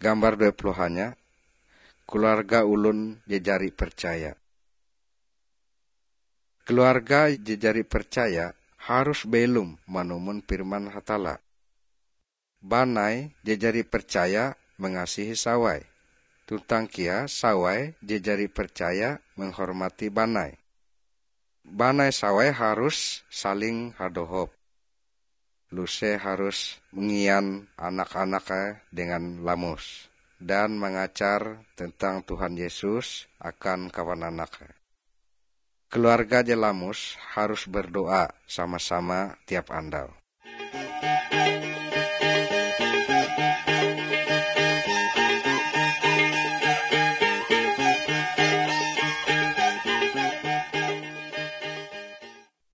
Gambar 20-nya, keluarga ulun jejari percaya. Keluarga jejari percaya harus belum manumun firman hatala. Banai jejari percaya mengasihi sawai. Tuntang kia sawai jejari percaya menghormati banai. Banai sawai harus saling hadohop. Luse harus mengian anak-anaknya dengan lamus dan mengajar tentang Tuhan Yesus akan kawan anaknya. Keluarga jelamus harus berdoa sama-sama tiap andal.